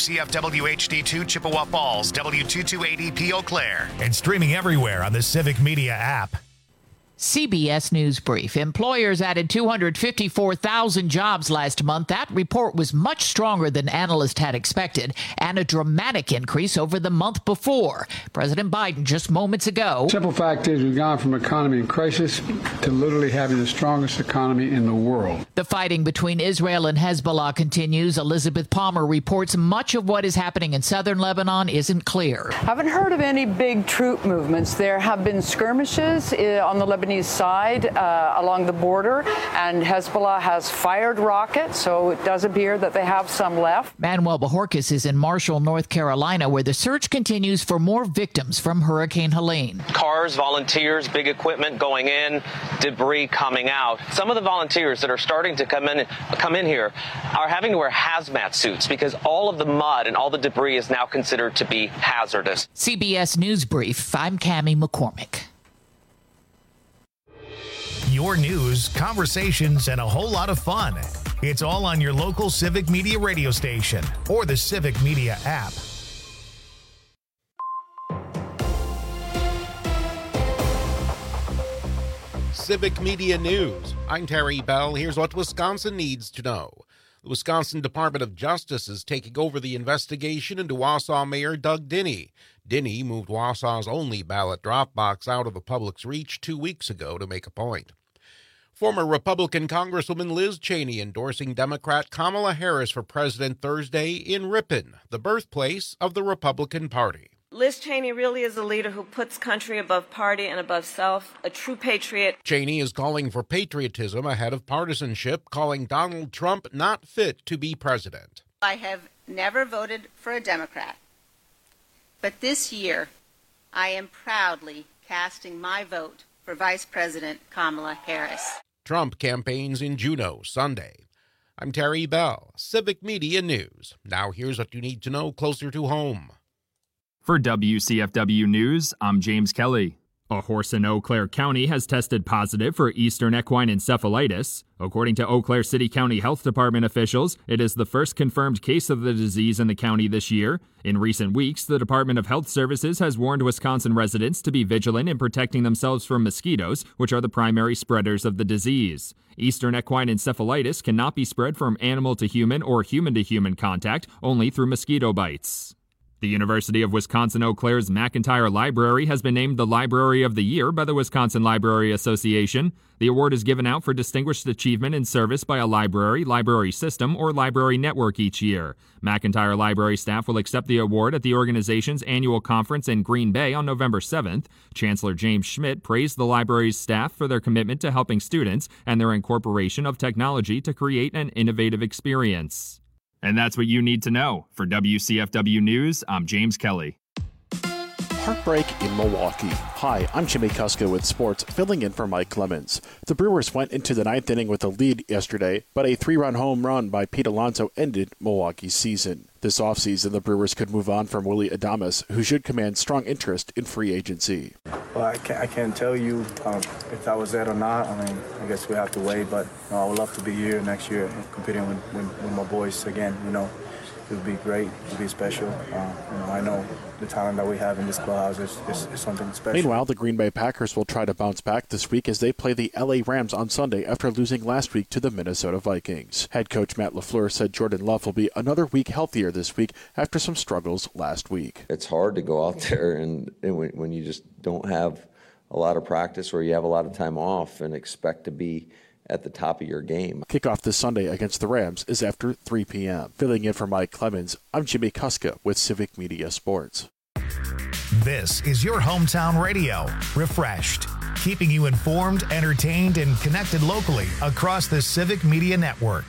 WCFW HD2 Chippewa Falls, W228EP Eau Claire. And streaming everywhere on the Civic Media app. CBS News Brief. Employers added 254,000 jobs last month. That report was much stronger than analysts had expected and a dramatic increase over the month before. President Biden just moments ago. Simple fact is we've gone from economy in crisis to literally having the strongest economy in the world. The fighting between Israel and Hezbollah continues. Elizabeth Palmer reports much of what is happening in southern Lebanon isn't clear. Haven't heard of any big troop movements. There have been skirmishes on the Lebanese side along the border, and Hezbollah has fired rockets, so it does appear that they have some left. Manuel Bajorquez is in Marshall, North Carolina, where the search continues for more victims from Hurricane Helene. Cars, volunteers, big equipment going in, debris coming out. Some of the volunteers that are starting to come in here are having to wear hazmat suits because all of the mud and all the debris is now considered to be hazardous. CBS News Brief, I'm Cammie McCormick. Your news, conversations, and a whole lot of fun. It's all on your local Civic Media radio station or the Civic Media app. Civic Media News. I'm Terry Bell. Here's what Wisconsin needs to know. The Wisconsin Department of Justice is taking over the investigation into Wausau Mayor Doug Dinny. Dinny moved Wausau's only ballot drop box out of the public's reach 2 weeks ago to make a point. Former Republican Congresswoman Liz Cheney endorsing Democrat Kamala Harris for president Thursday in Ripon, the birthplace of the Republican Party. Liz Cheney really is a leader who puts country above party and above self, a true patriot. Cheney is calling for patriotism ahead of partisanship, calling Donald Trump not fit to be president. I have never voted for a Democrat, but this year I am proudly casting my vote for Vice President Kamala Harris. Trump campaigns in Juneau Sunday. I'm Terry Bell, Civic Media News. Now here's what you need to know closer to home. For WCFW News, I'm James Kelly. A horse in Eau Claire County has tested positive for Eastern equine encephalitis. According to Eau Claire City County Health Department officials, it is the first confirmed case of the disease in the county this year. In recent weeks, the Department of Health Services has warned Wisconsin residents to be vigilant in protecting themselves from mosquitoes, which are the primary spreaders of the disease. Eastern equine encephalitis cannot be spread from animal to human or human to human contact, only through mosquito bites. The University of Wisconsin-Eau Claire's McIntyre Library has been named the Library of the Year by the Wisconsin Library Association. The award is given out for distinguished achievement in service by a library, library system, or library network each year. McIntyre Library staff will accept the award at the organization's annual conference in Green Bay on November 7th. Chancellor James Schmidt praised the library's staff for their commitment to helping students and their incorporation of technology to create an innovative experience. And that's what you need to know. For WCFW News, I'm James Kelly. Heartbreak in Milwaukee. Hi, I'm Jimmy Kuska with sports, filling in for Mike Clemens. The Brewers went into the ninth inning with a lead yesterday, but a 3-run home run by Pete Alonso ended Milwaukee's season. This offseason, the Brewers could move on from Willie Adames, who should command strong interest in free agency. Well, I can't tell you if that was it or not. I mean, I guess we have to wait, but I would love to be here next year competing with my boys again. It would be great. It would be special. I know the talent that we have in this clubhouse is something special. Meanwhile, the Green Bay Packers will try to bounce back this week as they play the LA Rams on Sunday after losing last week to the Minnesota Vikings. Head coach Matt LaFleur said Jordan Love will be another week healthier this week after some struggles last week. It's hard to go out there and when you just don't have a lot of practice or you have a lot of time off and expect to be at the top of your game. Kickoff this Sunday against the Rams is after 3 p.m. Filling in for Mike Clemens, I'm Jimmy Kuska with Civic Media Sports. This is your hometown radio, Refreshed, keeping you informed, entertained, and connected locally across the Civic Media Network.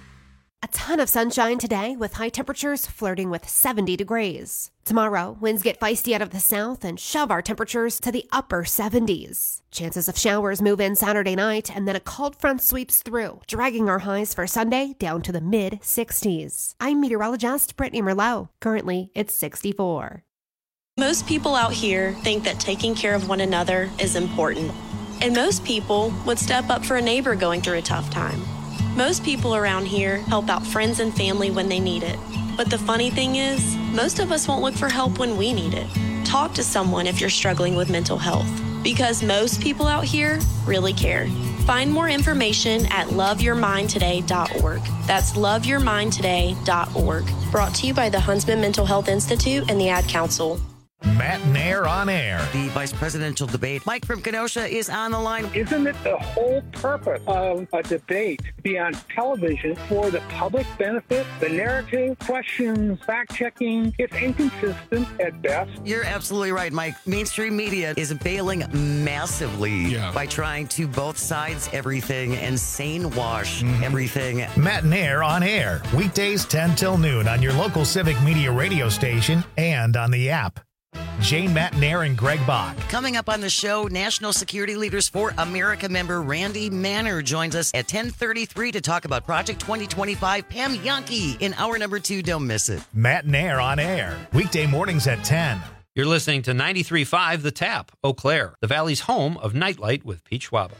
A ton of sunshine today with high temperatures flirting with 70 degrees. Tomorrow, winds get feisty out of the south and shove our temperatures to the upper 70s. Chances of showers move in Saturday night, and then a cold front sweeps through, dragging our highs for Sunday down to the mid-60s. I'm meteorologist Brittany Merlot. Currently, it's 64. Most people out here think that taking care of one another is important. And most people would step up for a neighbor going through a tough time. Most people around here help out friends and family when they need it. But the funny thing is, most of us won't look for help when we need it. Talk to someone if you're struggling with mental health, because most people out here really care. Find more information at loveyourmindtoday.org. That's loveyourmindtoday.org. Brought to you by the Huntsman Mental Health Institute and the Ad Council. Matt Nair on air. The vice presidential debate. Mike from Kenosha is on the line. Isn't it the whole purpose of a debate to be on television for the public benefit? The narrative, questions, fact-checking, it's inconsistent at best. You're absolutely right, Mike. Mainstream media is bailing massively by trying to both sides everything and sane wash everything. Matt Nair on air. Weekdays 10 till noon on your local Civic Media radio station and on the app. Jane, Matt Nair, and Greg Bach. Coming up on the show, National Security Leaders for America member Randy Manner joins us at 10:33 to talk about Project 2025. Pam Yonke in hour number 2. Don't miss it. Matt Nair on air. Weekday mornings at 10. You're listening to 93.5 The Tap, Eau Claire, the Valley's home of Nightlight with Pete Schwaba.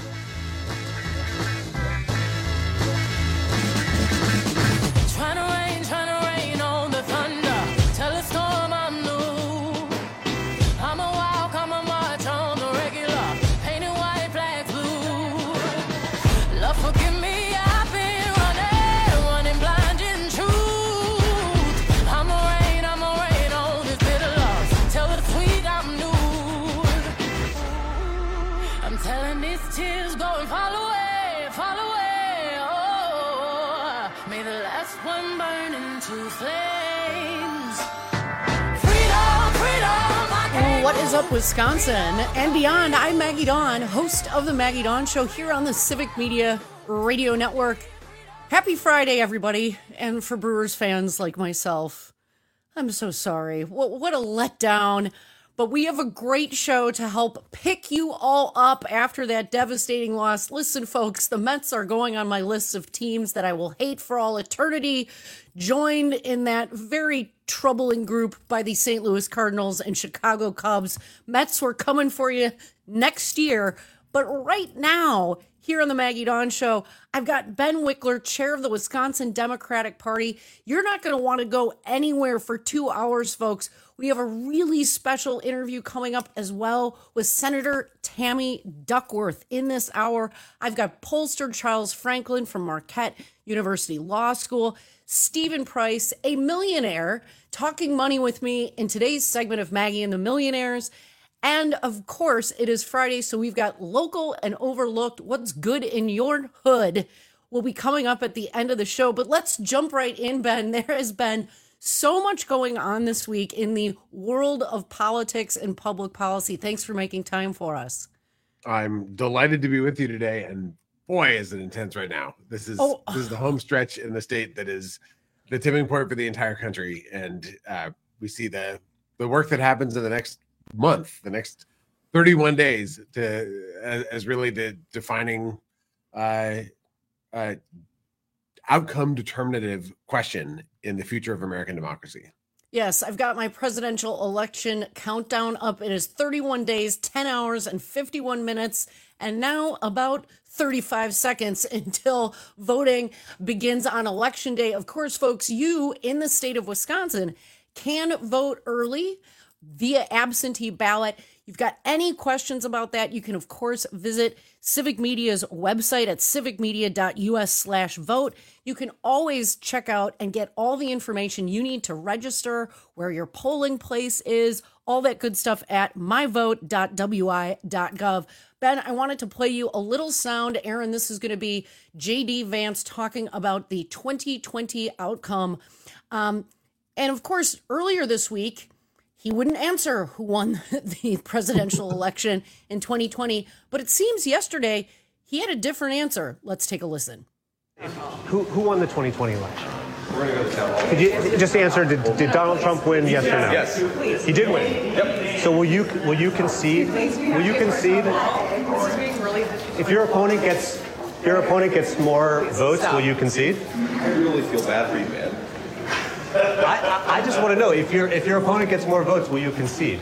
What is up, Wisconsin and beyond? I'm Maggie Dawn, host of the Maggie Dawn Show here on the Civic Media Radio Network. Happy Friday, everybody. And for Brewers fans like myself, I'm so sorry. What a letdown. But we have a great show to help pick you all up after that devastating loss. Listen, folks, the Mets are going on my list of teams that I will hate for all eternity, joined in that very troubling group by the St. Louis Cardinals and Chicago Cubs. Mets, we're coming for you next year. But right now, here on the Maggie Dawn Show, I've got Ben Wickler, chair of the Wisconsin Democratic Party. You're not going to want to go anywhere for 2 hours, folks. We have a really special interview coming up as well with Senator Tammy Duckworth in this hour. I've got pollster Charles Franklin from Marquette University Law School, Stephen Price, a millionaire, talking money with me in today's segment of Maggie and the Millionaires. And of course, it is Friday, so we've got local and overlooked. What's good in your hood will be coming up at the end of the show. But let's jump right in, Ben. There has been so much going on this week in the world of politics and public policy. Thanks for making time for us. I'm delighted to be with you today, and boy, is it intense right now. This is the home stretch in the state that is the tipping point for the entire country, and we see the work that happens in the next month, the next 31 days, as really the defining outcome determinative question in the future of American democracy. Yes, I've got my presidential election countdown up. It is 31 days, 10 hours, and 51 minutes, and now about 35 seconds until voting begins on Election Day. Of course, folks, you in the state of Wisconsin can vote early via absentee ballot. You've got any questions about that, you can, of course, visit Civic Media's website at civicmedia.us/vote. You can always check out and get all the information you need to register, where your polling place is, all that good stuff at myvote.wi.gov. Ben, I wanted to play you a little sound. Aaron, this is going to be J.D. Vance talking about the 2020 outcome. And of course, earlier this week, he wouldn't answer who won the presidential election in 2020, but it seems yesterday he had a different answer. Let's take a listen. Who won the 2020 election? We're going to go to town hall. Could you just answer, did Donald Trump win, yes or no? Yes. He did win? Yep. So will you concede? Will you concede? If your opponent gets more votes, will you concede? I really feel bad for you, man. I just want to know, if your opponent gets more votes, will you concede?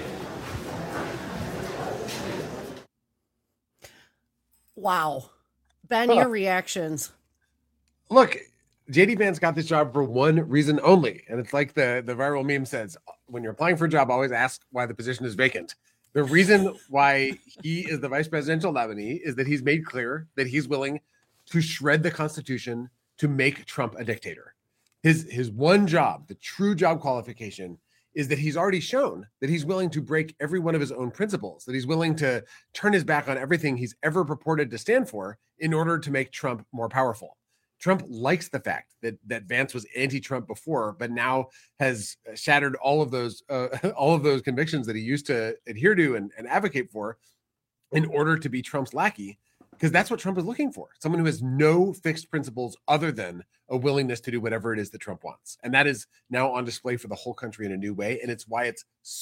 Wow. Ben, your reactions. Look, JD Vance got this job for one reason only. And it's like the viral meme says, when you're applying for a job, always ask why the position is vacant. The reason why he is the vice presidential nominee is that he's made clear that he's willing to shred the Constitution to make Trump a dictator. His one job, the true job qualification, is that he's already shown that he's willing to break every one of his own principles, that he's willing to turn his back on everything he's ever purported to stand for in order to make Trump more powerful. Trump likes the fact that Vance was anti-Trump before, but now has shattered all of those convictions that he used to adhere to and advocate for in order to be Trump's lackey, because that's what Trump is looking for. Someone who has no fixed principles other than a willingness to do whatever it is that Trump wants. And that is now on display for the whole country in a new way. And it's why it's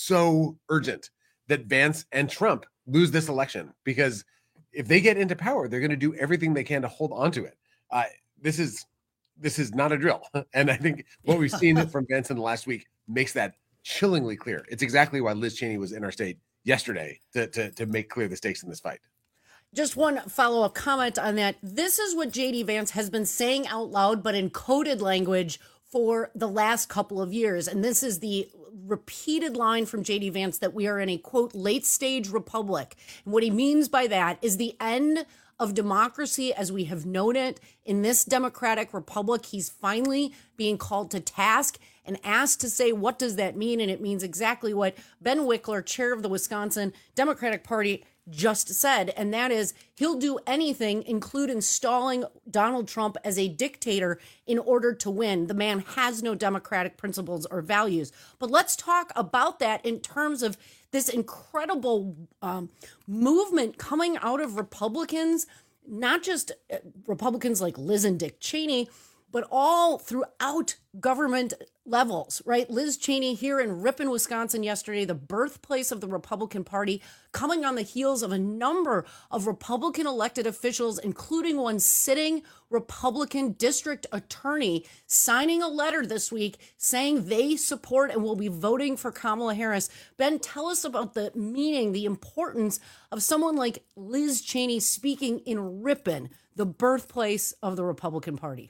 so urgent that Vance and Trump lose this election, because if they get into power, they're going to do everything they can to hold on to it. This is not a drill. And I think what we've seen from Vance in the last week makes that chillingly clear. It's exactly why Liz Cheney was in our state yesterday to make clear the stakes in this fight. Just one follow-up comment on that. This is what J.D. Vance has been saying out loud, but in coded language for the last couple of years. And this is the repeated line from J.D. Vance that we are in a, quote, late-stage republic. And what he means by that is the end of democracy as we have known it in this democratic republic. He's finally being called to task and asked to say, what does that mean? And it means exactly what Ben Wickler, chair of the Wisconsin Democratic Party, just said, and that is he'll do anything, include installing Donald Trump as a dictator in order to win. The man has no democratic principles or values. But let's talk about that in terms of this incredible movement coming out of Republicans, not just Republicans like Liz and Dick Cheney, but all throughout government levels, right? Liz Cheney here in Ripon, Wisconsin yesterday, the birthplace of the Republican Party, coming on the heels of a number of Republican elected officials, including one sitting Republican district attorney, signing a letter this week saying they support and will be voting for Kamala Harris. Ben, tell us about the meaning, the importance of someone like Liz Cheney speaking in Ripon, the birthplace of the Republican Party.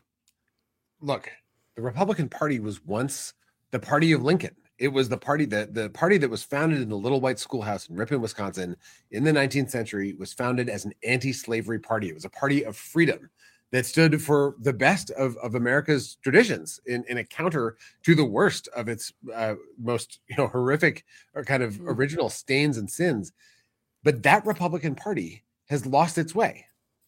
Look, the Republican Party was once the party of Lincoln. It was the party that was founded in the little white schoolhouse in Ripon, Wisconsin in the 19th century, was founded as an anti-slavery party. It was a party of freedom that stood for the best of America's traditions in a counter to the worst of its most horrific or kind of original stains and sins. But that Republican Party has lost its way.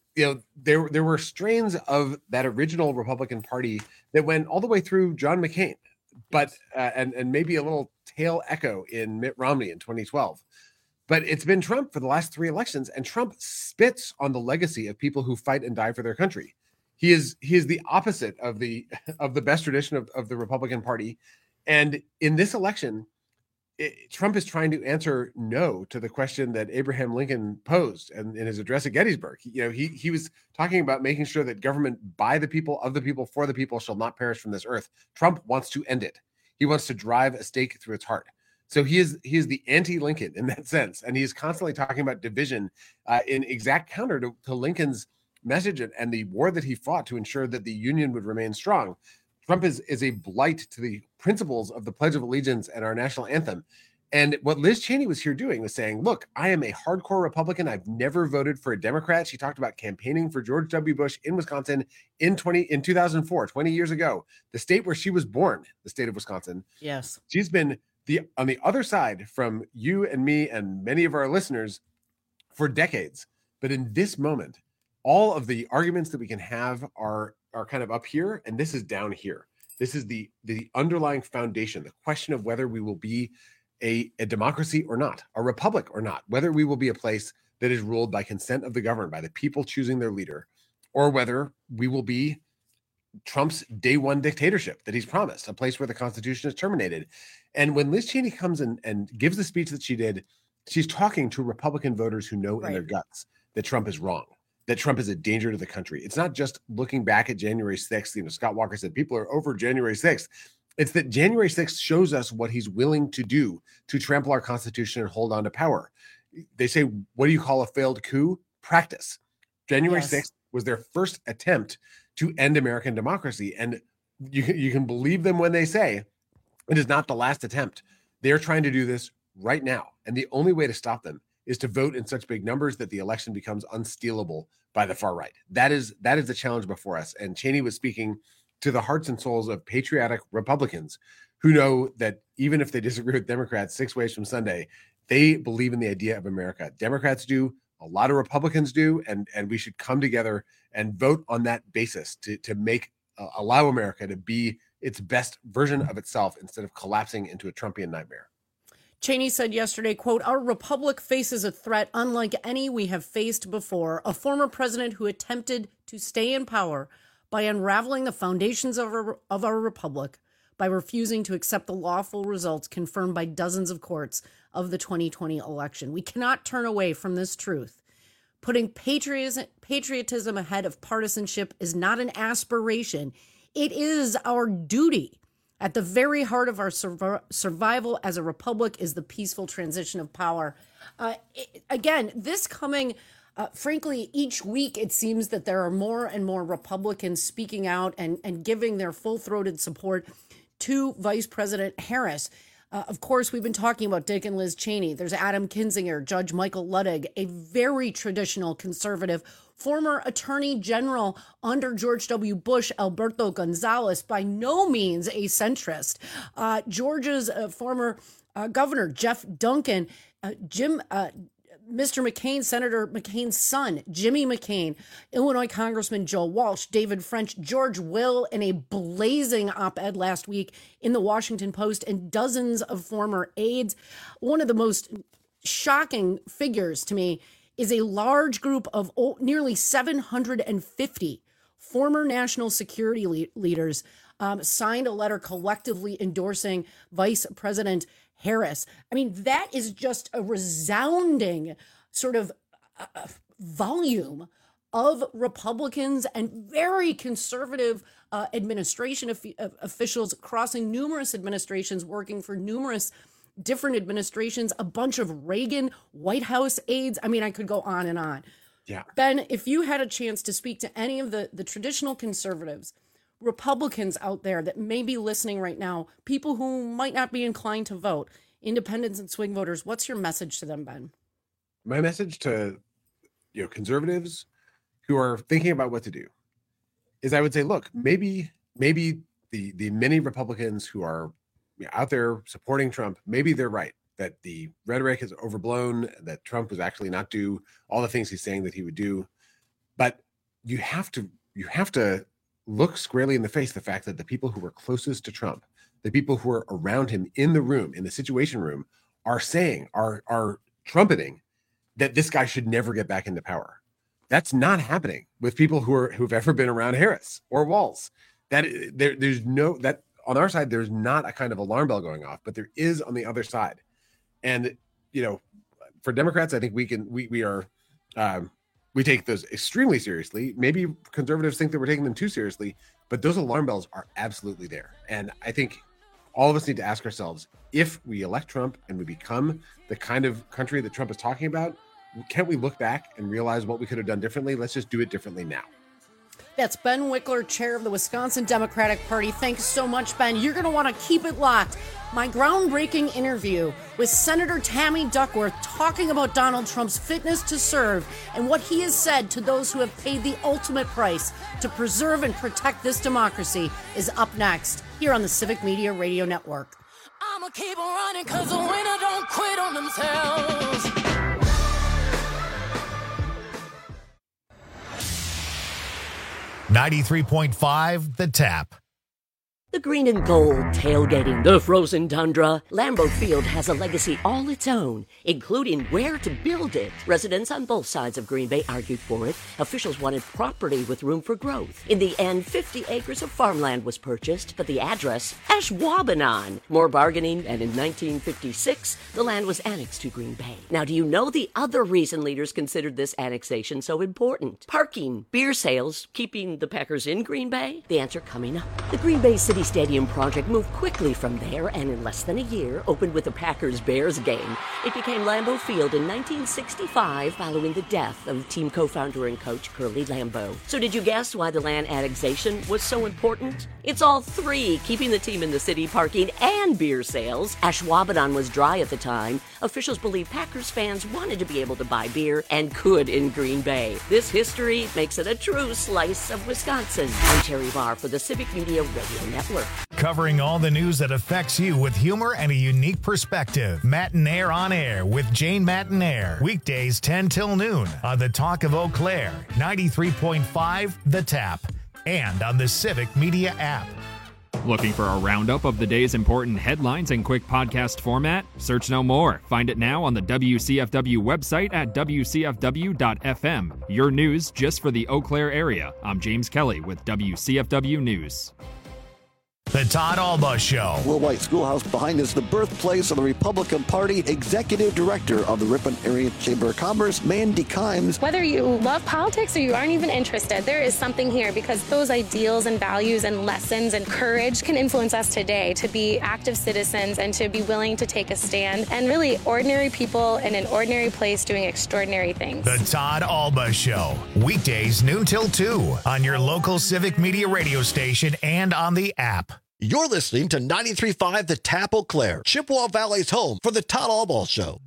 There were strains of that original Republican Party that went all the way through John McCain, but and maybe a little tail echo in Mitt Romney in 2012. But it's been Trump for the last three elections, and Trump spits on the legacy of people who fight and die for their country. He is the opposite of the best tradition of the Republican Party. And in this election, Trump is trying to answer no to the question that Abraham Lincoln posed and in his address at Gettysburg. He was talking about making sure that government by the people, of the people, for the people shall not perish from this earth. Trump wants to end it. He wants to drive a stake through its heart. So he is the anti-Lincoln in that sense. And he's constantly talking about division in exact counter to Lincoln's message and the war that he fought to ensure that the Union would remain strong. Trump is a blight to the principles of the Pledge of Allegiance and our national anthem. And what Liz Cheney was here doing was saying, look, I am a hardcore Republican. I've never voted for a Democrat. She talked about campaigning for George W. Bush in Wisconsin in 2004, 20 years ago, the state where she was born, the state of Wisconsin. Yes. She's been on the other side from you and me and many of our listeners for decades. But in this moment, all of the arguments that we can have are kind of up here, and this is down here. This is the underlying foundation, the question of whether we will be a democracy or not, a republic or not, whether we will be a place that is ruled by consent of the governed, by the people choosing their leader, or whether we will be Trump's day one dictatorship that he's promised, a place where the Constitution is terminated. And when Liz Cheney comes in and gives the speech that she did, she's talking to Republican voters who know in their guts that Trump is wrong, that Trump is a danger to the country. It's not just looking back at January 6th. Scott Walker said people are over January 6th. It's that January 6th shows us what he's willing to do to trample our Constitution and hold on to power. They say, what do you call a failed coup? Practice. January 6th was their first attempt to end American democracy. And you can believe them when they say it is not the last attempt. They're trying to do this right now. And the only way to stop them is to vote in such big numbers that the election becomes unstealable by the far right. That is the challenge before us. And Cheney was speaking to the hearts and souls of patriotic Republicans who know that even if they disagree with Democrats 6 ways from Sunday, they believe in the idea of America. Democrats do, a lot of Republicans do, and we should come together and vote on that basis to allow America to be its best version of itself instead of collapsing into a Trumpian nightmare. Cheney said yesterday, quote, "Our republic faces a threat unlike any we have faced before. A former president who attempted to stay in power by unraveling the foundations of our republic, by refusing to accept the lawful results confirmed by dozens of courts of the 2020 election. We cannot turn away from this truth. Putting patriotism ahead of partisanship is not an aspiration. It is our duty. At the very heart of our survival as a republic is the peaceful transition of power." Again, this coming, frankly, each week it seems that there are more and more Republicans speaking out and giving their full-throated support to Vice President Harris. Of course, we've been talking about Dick and Liz Cheney. There's Adam Kinzinger, Judge Michael Luttig, a very traditional conservative, former Attorney General under George W. Bush, Alberto Gonzales, by no means a centrist. Georgia's former governor, Jeff Duncan, Mr. McCain, Senator McCain's son, Jimmy McCain, Illinois Congressman Joe Walsh, David French, George Will in a blazing op-ed last week in the Washington Post, and dozens of former aides. One of the most shocking figures to me is a large group of nearly 750 former national security leaders signed a letter collectively endorsing Vice President Harris. I mean, that is just a resounding sort of volume of Republicans and very conservative administration officials crossing numerous administrations, working for numerous different administrations, a bunch of Reagan White House aides. I mean, I could go on and on. Yeah. Ben, if you had a chance to speak to any of the traditional conservatives, Republicans out there that may be listening right now, people who might not be inclined to vote, independents and swing voters, what's your message to them, Ben? My message to conservatives who are thinking about what to do is I would say, look, maybe the many Republicans who are out there supporting Trump, maybe they're right that the rhetoric is overblown, that Trump was actually not do all the things he's saying that he would do. But you have to look squarely in the face the fact that the people who were closest to Trump, the people who are around him in the room, in the Situation Room, are trumpeting that this guy should never get back into power. That's not happening with people who've ever been around Harris or Walz. There's on our side, there's not a kind of alarm bell going off, but there is on the other side. And for Democrats, I think we take those extremely seriously. Maybe conservatives think that we're taking them too seriously, but those alarm bells are absolutely there. And I think all of us need to ask ourselves, if we elect Trump and we become the kind of country that Trump is talking about, can't we look back and realize what we could have done differently? Let's just do it differently now. That's Ben Wickler, chair of the Wisconsin Democratic Party. Thanks so much, Ben. You're going to want to keep it locked. My groundbreaking interview with Senator Tammy Duckworth talking about Donald Trump's fitness to serve and what he has said to those who have paid the ultimate price to preserve and protect this democracy is up next here on the Civic Media Radio Network. I'ma keep on running because the winner don't quit on themselves. .5 The Tap. The green and gold tailgating, the frozen tundra. Lambeau Field has a legacy all its own, including where to build it. Residents on both sides of Green Bay argued for it. Officials wanted property with room for growth. In the end, 50 acres of farmland was purchased, but the address, Ashwaubenon. More bargaining, and in 1956, the land was annexed to Green Bay. Now, do you know the other reason leaders considered this annexation so important? Parking, beer sales, keeping the Packers in Green Bay? The answer coming up. The Green Bay City City Stadium project moved quickly from there and in less than a year opened with a Packers-Bears game. It became Lambeau Field in 1965 following the death of team co-founder and coach Curly Lambeau. So did you guess why the land annexation was so important? It's all three, keeping the team in the city, parking, and beer sales. Ashwaubenon was dry at the time. Officials believe Packers fans wanted to be able to buy beer and could in Green Bay. This history makes it a true slice of Wisconsin. I'm Terry Barr for the Civic Media Radio Network. Covering all the news that affects you with humor and a unique perspective. Matinaire on Air with Jane Matinaire. Weekdays 10 till noon on the Talk of Eau Claire, 93.5 The Tap, and on the Civic Media app. Looking for a roundup of the day's important headlines in quick podcast format? Search no more. Find it now on the WCFW website at WCFW.FM. Your news just for the Eau Claire area. I'm James Kelly with WCFW News. The Todd Alba Show. Will White Schoolhouse behind is the birthplace of the Republican Party. Executive Director of the Ripon Area Chamber of Commerce, Mandy Kimes. Whether you love politics or you aren't even interested, there is something here because those ideals and values and lessons and courage can influence us today to be active citizens and to be willing to take a stand and really ordinary people in an ordinary place doing extraordinary things. The Todd Alba Show. Weekdays noon till 2 on your local Civic Media radio station and on the app. You're listening to 93.5 The Tap Eau Claire, Chippewa Valley's home for the Todd Alba Show.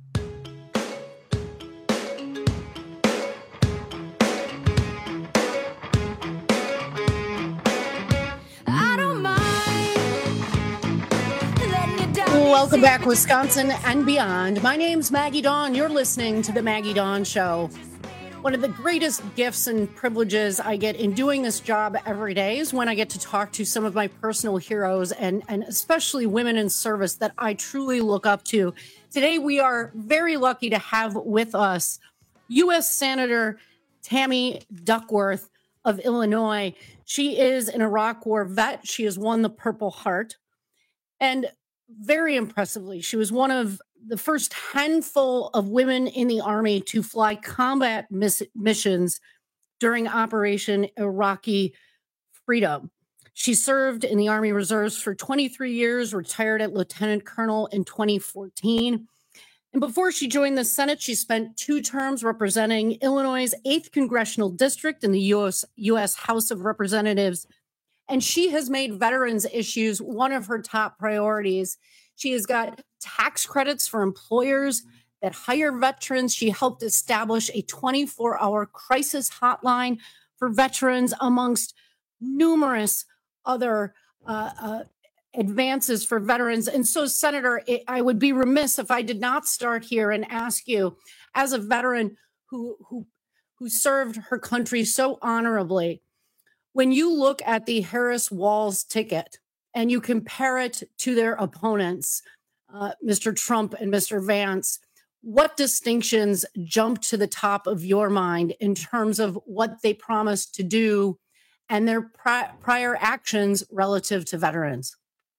Welcome back, Wisconsin and beyond. My name's Maggie Dawn. You're listening to The Maggie Dawn Show. One of the greatest gifts and privileges I get in doing this job every day is when I get to talk to some of my personal heroes and especially women in service that I truly look up to. Today, we are very lucky to have with us U.S. Senator Tammy Duckworth of Illinois. She is an Iraq War vet. She has won the Purple Heart. And very impressively, she was one of the first handful of women in the Army to fly combat missions during Operation Iraqi Freedom. She served in the Army Reserves for 23 years, retired at Lieutenant Colonel in 2014. And before she joined the Senate, she spent 2 terms representing Illinois' 8th Congressional District in the U.S. House of Representatives. And she has made veterans issues one of her top priorities. She has got tax credits for employers that hire veterans. She helped establish a 24-hour crisis hotline for veterans, amongst numerous other advances for veterans. And so, Senator, I would be remiss if I did not start here and ask you, as a veteran who served her country so honorably, when you look at the Harris-Walz ticket and you compare it to their opponents, Mr. Trump and Mr. Vance, what distinctions jump to the top of your mind in terms of what they promised to do and their prior actions relative to veterans?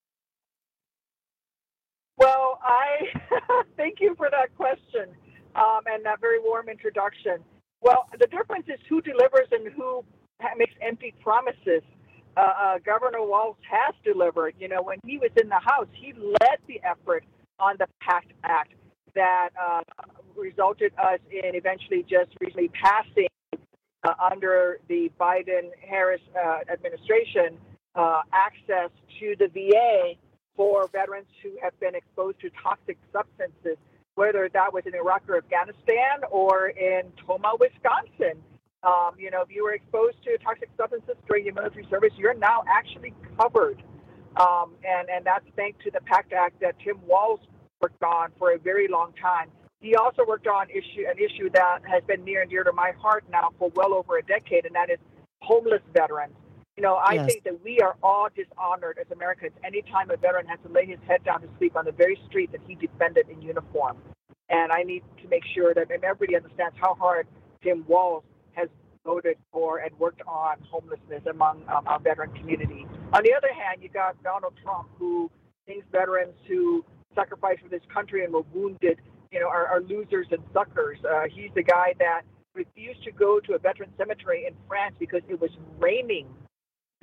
Well, I thank you for that question and that very warm introduction. Well, the difference is who delivers and who makes empty promises. Governor Walz has delivered. You know, when he was in the House, he led the effort on the PACT Act that resulted us in eventually just recently passing under the Biden-Harris administration access to the VA for veterans who have been exposed to toxic substances, whether that was in Iraq or Afghanistan or in Tomah, Wisconsin. You know, if you were exposed to toxic substances during your military service, you're now actually covered. And that's thanks to the PACT Act that Tim Walz worked on for a very long time. He also worked on an issue that has been near and dear to my heart now for well over a decade, and that is homeless veterans. You know, I think that we are all dishonored as Americans anytime a veteran has to lay his head down to sleep on the very street that he defended in uniform. And I need to make sure that everybody understands how hard Tim Walz has voted for and worked on homelessness among our veteran community. On the other hand, you got Donald Trump, who thinks veterans who sacrificed for this country and were wounded, you know, are losers and suckers. He's the guy that refused to go to a veteran cemetery in France because it was raining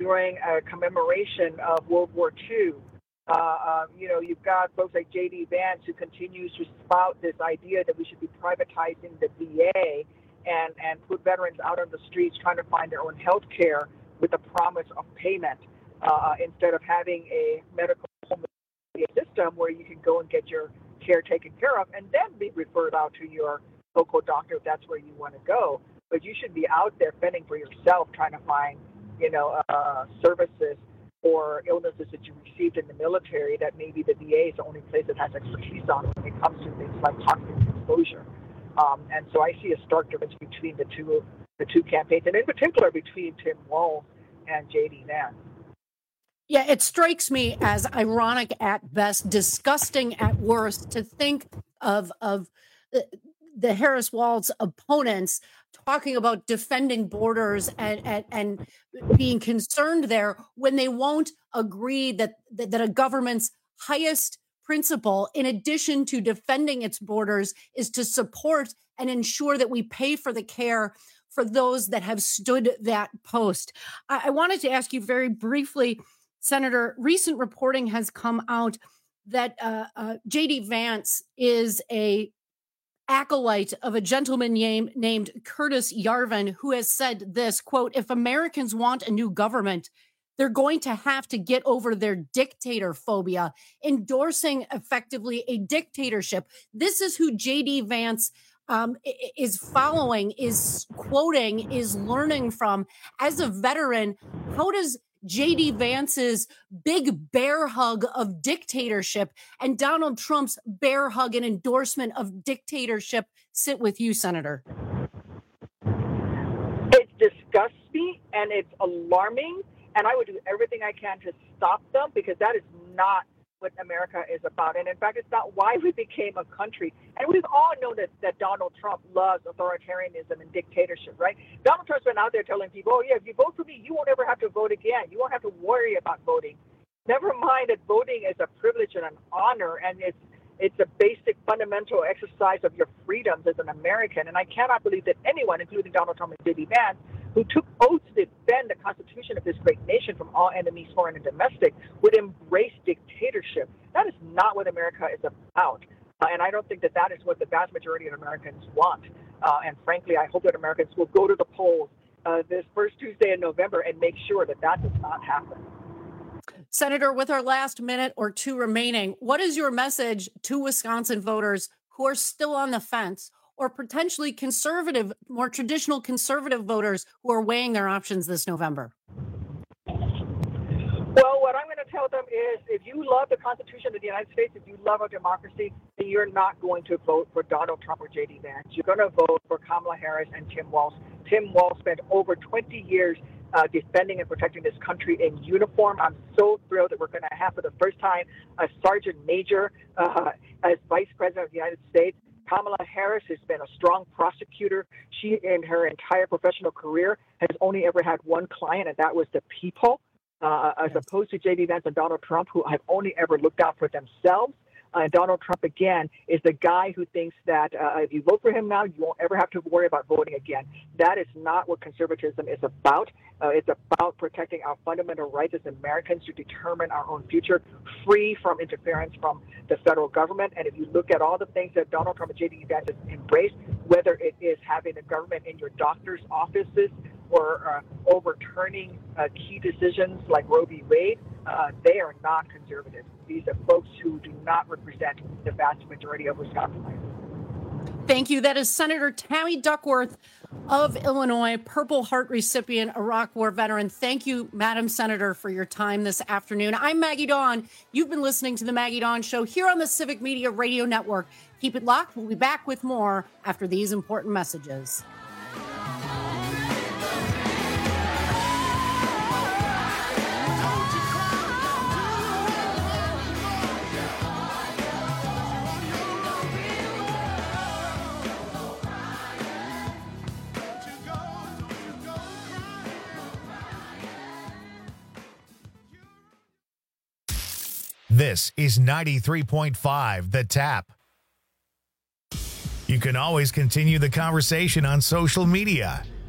during a commemoration of World War II. You've got folks like J.D. Vance who continues to spout this idea that we should be privatizing the VA and put veterans out on the streets trying to find their own health care with the promise of payment instead of having a medical system where you can go and get your care taken care of and then be referred out to your local doctor if that's where you want to go. But you should be out there fending for yourself, trying to find, services or illnesses that you received in the military that maybe the VA is the only place that has expertise on when it comes to things like toxic exposure. And so I see a stark difference between the two campaigns, and in particular between Tim Walz and J.D. Vance. Yeah, it strikes me as ironic at best, disgusting at worst, to think of the Harris-Walz opponents talking about defending borders and being concerned there when they won't agree that a government's highest principle, in addition to defending its borders, is to support and ensure that we pay for the care for those that have stood that post. I wanted to ask you very briefly, Senator, recent reporting has come out that J.D. Vance is a acolyte of a gentleman named Curtis Yarvin, who has said this, quote, "If Americans want a new government, they're going to have to get over their dictator phobia," endorsing effectively a dictatorship. This is who J.D. Vance is following, is quoting, is learning from. As a veteran, how does J.D. Vance's big bear hug of dictatorship and Donald Trump's bear hug and endorsement of dictatorship sit with you, Senator? It disgusts me and it's alarming, and I would do everything I can to stop them because that is not what America is about. And in fact, it's not why we became a country. And we've all known that Donald Trump loves authoritarianism and dictatorship, right? Donald Trump's been out there telling people, oh, yeah, if you vote for me, you won't ever have to vote again. You won't have to worry about voting. Never mind that voting is a privilege and an honor, and it's a basic fundamental exercise of your freedoms as an American. And I cannot believe that anyone, including Donald Trump and J.D. Vance, who took oaths to defend the Constitution of this great nation from all enemies, foreign and domestic, would embrace dictatorship. That is not what America is about. And I don't think that is what the vast majority of Americans want. And frankly, I hope that Americans will go to the polls this first Tuesday in November and make sure that does not happen. Senator, with our last minute or two remaining, what is your message to Wisconsin voters who are still on the fence, or potentially conservative, more traditional conservative voters who are weighing their options this November? Well, what I'm going to tell them is if you love the Constitution of the United States, if you love our democracy, then you're not going to vote for Donald Trump or J.D. Vance. You're going to vote for Kamala Harris and Tim Walz. Tim Walz spent over 20 years defending and protecting this country in uniform. I'm so thrilled that we're going to have for the first time a sergeant major as vice president of the United States. Kamala Harris has been a strong prosecutor. She, in her entire professional career, has only ever had one client, and that was the people, as opposed to J.D. Vance and Donald Trump, who have only ever looked out for themselves. Donald Trump, again, is the guy who thinks that if you vote for him now, you won't ever have to worry about voting again. That is not what conservatism is about. It's about protecting our fundamental rights as Americans to determine our own future, free from interference from the federal government. And if you look at all the things that Donald Trump and J.D. Vance has embraced, whether it is having the government in your doctor's offices or overturning key decisions like Roe v. Wade, they are not conservative. These are folks who do not represent the vast majority of Wisconsinites. Thank you. That is Senator Tammy Duckworth of Illinois, Purple Heart recipient, Iraq War veteran. Thank you, Madam Senator, for your time this afternoon. I'm Maggie Dawn. You've been listening to The Maggie Dawn Show here on the Civic Media Radio Network. Keep it locked. We'll be back with more after these important messages. This is 93.5 The Tap. You can always continue the conversation on social media.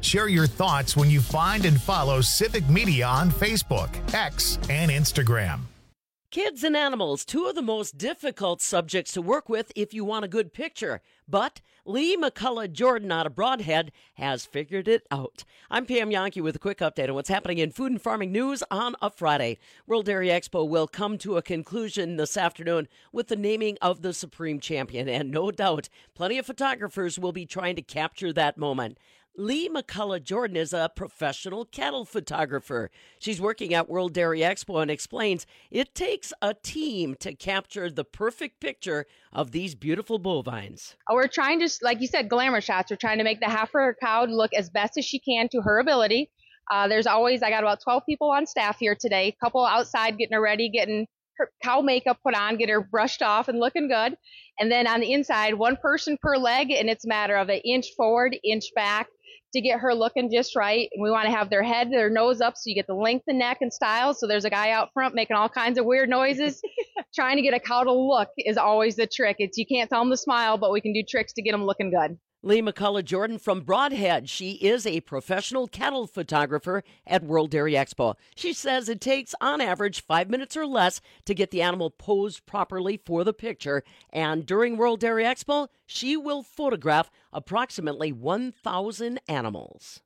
Share your thoughts when you find and follow Civic Media on Facebook, X, and Instagram. Kids and animals, two of the most difficult subjects to work with if you want a good picture. But Lee McCullough Jordan out of Broadhead has figured it out. I'm Pam Yankee with a quick update on what's happening in food and farming news on a Friday. World Dairy Expo will come to a conclusion this afternoon with the naming of the Supreme Champion. And no doubt, plenty of photographers will be trying to capture that moment. Lee McCullough Jordan is a professional cattle photographer. She's working at World Dairy Expo and explains it takes a team to capture the perfect picture of these beautiful bovines. We're trying to, like you said, glamour shots. We're trying to make the heifer cow look as best as she can to her ability. I got about 12 people on staff here today, a couple outside getting her ready, getting her cow makeup put on, get her brushed off and looking good. And then on the inside, one person per leg, and it's a matter of an inch forward, inch back, to get her looking just right. We want to have their head, their nose up, so you get the length of neck and style. So there's a guy out front making all kinds of weird noises. Trying to get a cow to look is always the trick. You can't tell them to smile, but we can do tricks to get them looking good. Lee McCullough Jordan from Broadhead. She is a professional cattle photographer at World Dairy Expo. She says it takes, on average, 5 minutes or less to get the animal posed properly for the picture. And during World Dairy Expo, she will photograph approximately 1,000 animals.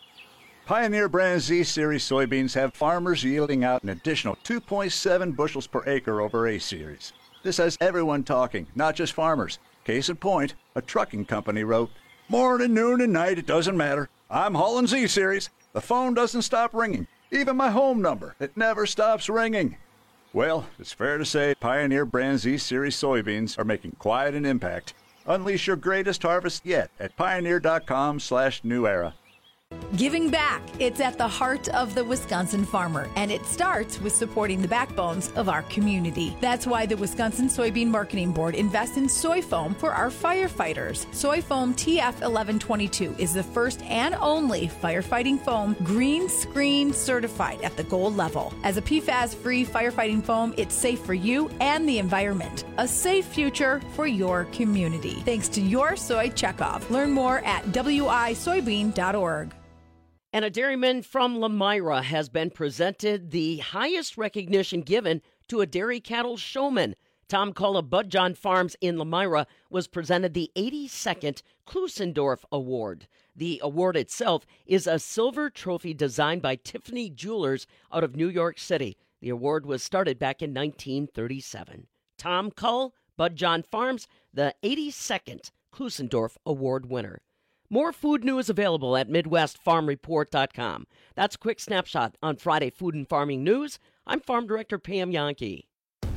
Pioneer brand Z-Series soybeans have farmers yielding out an additional 2.7 bushels per acre over A-Series. This has everyone talking, not just farmers. Case in point, a trucking company wrote, "Morning, noon, and night, it doesn't matter. I'm hauling Z-Series. The phone doesn't stop ringing. Even my home number, it never stops ringing." Well, it's fair to say Pioneer brand Z-Series soybeans are making quite an impact. Unleash your greatest harvest yet at pioneer.com/new era. Giving back. It's at the heart of the Wisconsin farmer, and it starts with supporting the backbones of our community. That's why the Wisconsin Soybean Marketing Board invests in soy foam for our firefighters. Soy foam TF1122 is the first and only firefighting foam green screen certified at the gold level. As a PFAS-free firefighting foam, it's safe for you and the environment. A safe future for your community. Thanks to your soy checkoff. Learn more at wisoybean.org. And a dairyman from Lemira has been presented the highest recognition given to a dairy cattle showman. Tom Cull of Budjon Farms in Lemira was presented the 82nd Klusendorf Award. The award itself is a silver trophy designed by Tiffany Jewelers out of New York City. The award was started back in 1937. Tom Cull, Budjon Farms, the 82nd Klusendorf Award winner. More food news available at MidwestFarmReport.com. That's a quick snapshot on Friday Food and Farming News. I'm Farm Director Pam Yankee.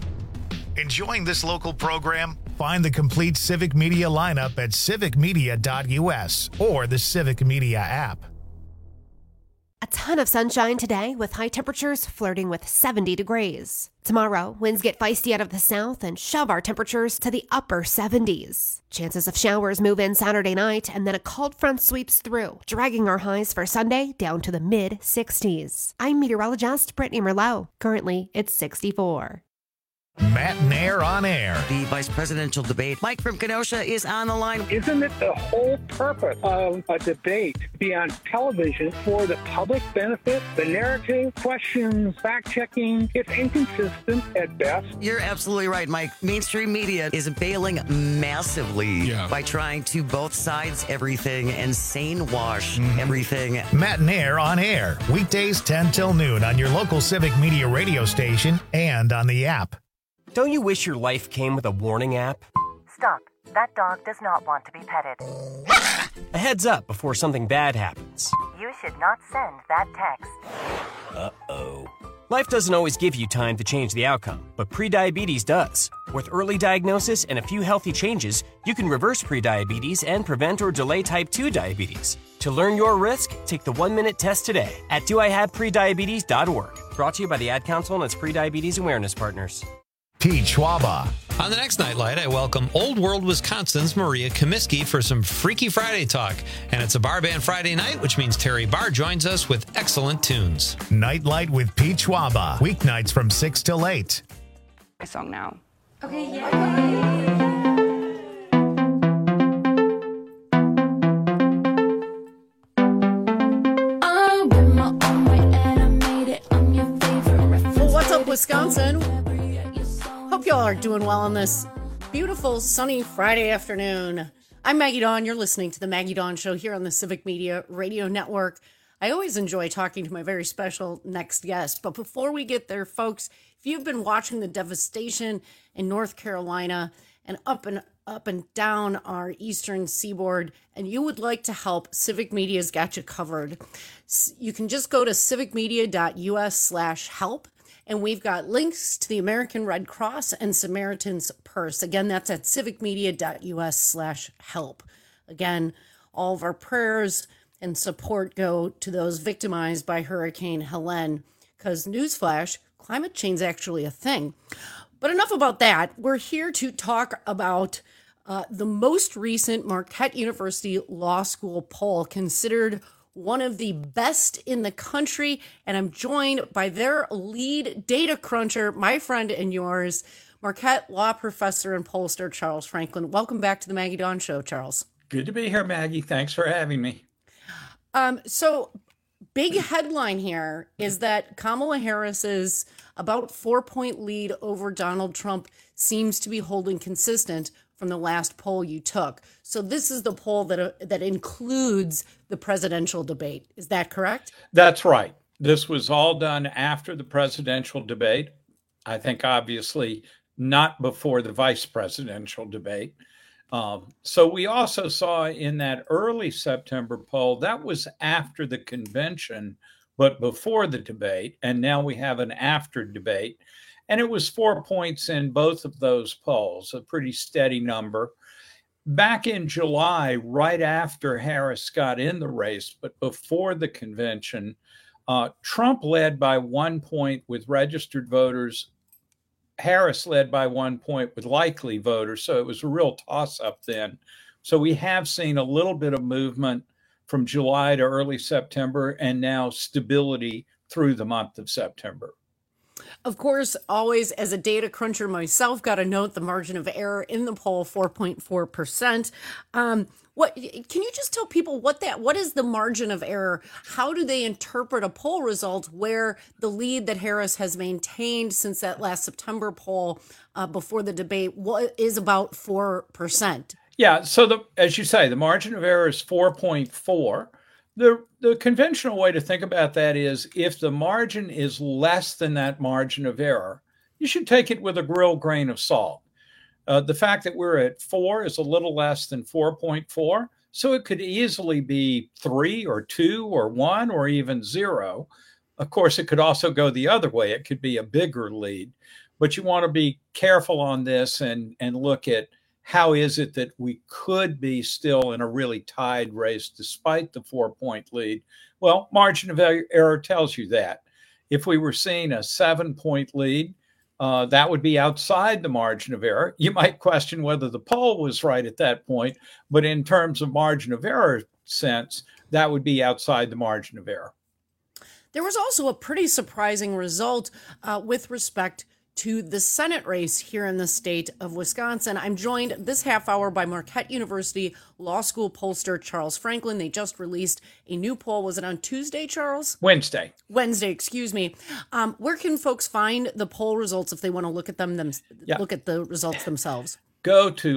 Enjoying this local program? Find the complete Civic Media lineup at civicmedia.us or the Civic Media app. A ton of sunshine today with high temperatures flirting with 70 degrees. Tomorrow, winds get feisty out of the south and shove our temperatures to the upper 70s. Chances of showers move in Saturday night, and then a cold front sweeps through, dragging our highs for Sunday down to the mid-60s. I'm meteorologist Brittany Merlot. Currently, it's 64. Matt Nair on air. The vice presidential debate. Mike from Kenosha is on the line. Isn't it the whole purpose of a debate to be on television for the public benefit? The narrative, questions, fact-checking, it's inconsistent at best. You're absolutely right, Mike. Mainstream media is bailing massively by trying to both sides everything and sane wash everything. Matt Nair on air. Weekdays 10 till noon on your local Civic Media radio station and on the app. Don't you wish your life came with a warning app? Stop. That dog does not want to be petted. A heads up before something bad happens. You should not send that text. Uh-oh. Life doesn't always give you time to change the outcome, but prediabetes does. With early diagnosis and a few healthy changes, you can reverse prediabetes and prevent or delay type 2 diabetes. To learn your risk, take the 1-minute test today at doihaveprediabetes.org. Brought to you by the Ad Council and its prediabetes awareness partners. Pete Schwaba. On the next Nightlight, I welcome Old World Wisconsin's Maria Comiskey for some Freaky Friday talk. And it's a bar band Friday night, which means Terry Barr joins us with excellent tunes. Nightlight with Pete Schwaba. Weeknights from 6 till 8. My song now. Okay, yeah. Wisconsin. Hope y'all are doing well on this beautiful sunny Friday afternoon. I'm Maggie Dawn. You're listening to the Maggie Dawn Show here on the Civic Media Radio Network. I always enjoy talking to my very special next guest. But before we get there, folks, if you've been watching the devastation in North Carolina and up and down our eastern seaboard, and you would like to help, Civic Media's got you covered. You can just go to civicmedia.us/help, and we've got links to the American Red Cross and Samaritan's Purse. Again, that's at civicmedia.us/help. Again, all of our prayers and support go to those victimized by Hurricane Helene, because newsflash, climate change is actually a thing. But enough about that. We're here to talk about the most recent Marquette University Law School poll, considered one of the best in the country. And I'm joined by their lead data cruncher, my friend and yours, Marquette law professor and pollster, Charles Franklin. Welcome back to the Maggie Dawn Show, Charles. Good to be here, Maggie. Thanks for having me. So big headline here is that Kamala Harris's about 4-point lead over Donald Trump seems to be holding consistent from the last poll you took. So this is the poll that includes the presidential debate. Is that correct? That's right. This was all done after the presidential debate. I think obviously not before the vice presidential debate. So we also saw in that early September poll, that was after the convention, but before the debate. And now we have an after debate. And it was 4 points in both of those polls, a pretty steady number. Back in July, right after Harris got in the race, but before the convention, Trump led by 1 point with registered voters. Harris led by 1 point with likely voters. So it was a real toss-up then. So we have seen a little bit of movement from July to early September, and now stability through the month of September. Of course, always as a data cruncher myself, got to note the margin of error in the poll, 4.4%. What can you just tell people what is the margin of error? How do they interpret a poll result where the lead that Harris has maintained since that last September poll before the debate is about 4%? Yeah, so as you say, the margin of error is 4.4. The conventional way to think about that is if the margin is less than that margin of error, you should take it with a real grain of salt. The fact that we're at 4 is a little less than 4.4, so it could easily be 3 or 2 or 1 or even 0. Of course, it could also go the other way. It could be a bigger lead, but you want to be careful on this and look at how is it that we could be still in a really tied race despite the 4-point lead? Well, margin of error tells you that. If we were seeing a 7-point lead, that would be outside the margin of error. You might question whether the poll was right at that point, but in terms of margin of error sense, that would be outside the margin of error. There was also a pretty surprising result with respect to the Senate race here in the state of Wisconsin. I'm joined this half hour by Marquette University Law School pollster Charles Franklin. They just released a new poll. Was it on Tuesday, Charles? Wednesday, excuse me. Where can folks find the poll results if they want to look at them, look at the results themselves? Go to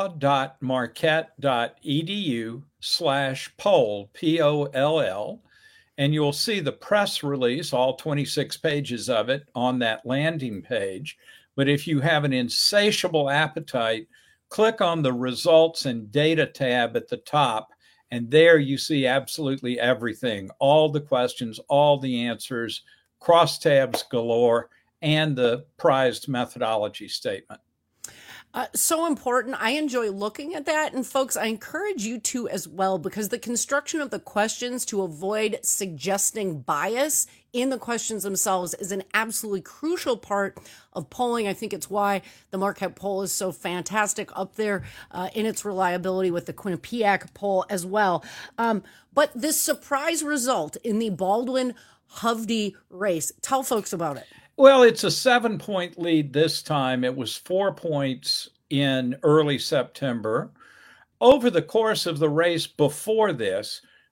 law.marquette.edu/poll, POLL. And you'll see the press release, all 26 pages of it, on that landing page. But if you have an insatiable appetite, click on the results and data tab at the top, and there you see absolutely everything, all the questions, all the answers, crosstabs galore, and the prized methodology statement. So important. I enjoy looking at that. And folks, I encourage you to as well, because the construction of the questions to avoid suggesting bias in the questions themselves is an absolutely crucial part of polling. I think it's why the Marquette poll is so fantastic, up there in its reliability with the Quinnipiac poll as well. But this surprise result in the Baldwin-Hovde race, tell folks about it. Well, it's a 7-point lead this time. It was 4 points in early September. Over the course of the race before this,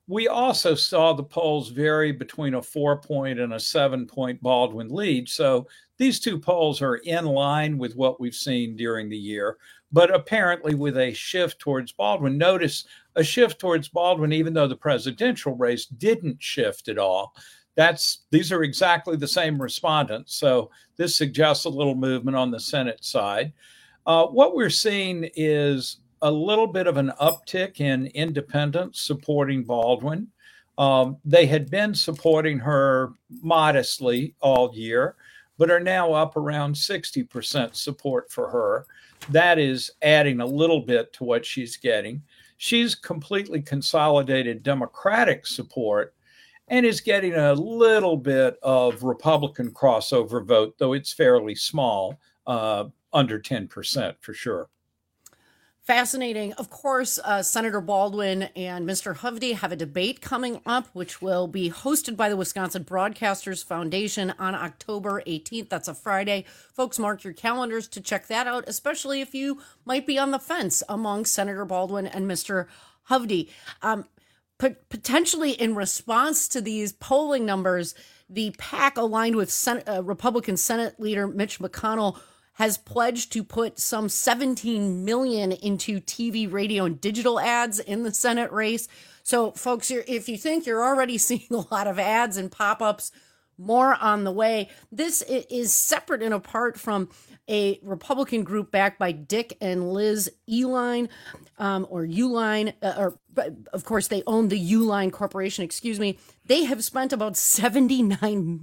We also saw the polls vary between a 4-point and a 7-point Baldwin lead. So these two polls are in line with what we've seen during the year, but apparently with a shift towards Baldwin. Notice a shift towards Baldwin, even though the presidential race didn't shift at all. These are exactly the same respondents. So this suggests a little movement on the Senate side. What we're seeing is a little bit of an uptick in independents supporting Baldwin. They had been supporting her modestly all year, but are now up around 60% support for her. That is adding a little bit to what she's getting. She's completely consolidated Democratic support and is getting a little bit of Republican crossover vote, though it's fairly small, under 10% for sure. Fascinating. Of course, Senator Baldwin and Mr. Hovde have a debate coming up, which will be hosted by the Wisconsin Broadcasters Foundation on October 18th. That's a Friday. Folks, mark your calendars to check that out, especially if you might be on the fence among Senator Baldwin and Mr. Hovde. Potentially in response to these polling numbers, the PAC aligned with Republican Senate leader Mitch McConnell has pledged to put some $17 million into TV, radio, and digital ads in the Senate race. So, folks, if you think you're already seeing a lot of ads and pop-ups, more on the way. This is separate and apart from a Republican group backed by Dick and Liz Uihlein, or Uihlein, of course, they own the Uihlein Corporation, excuse me. They have spent about $79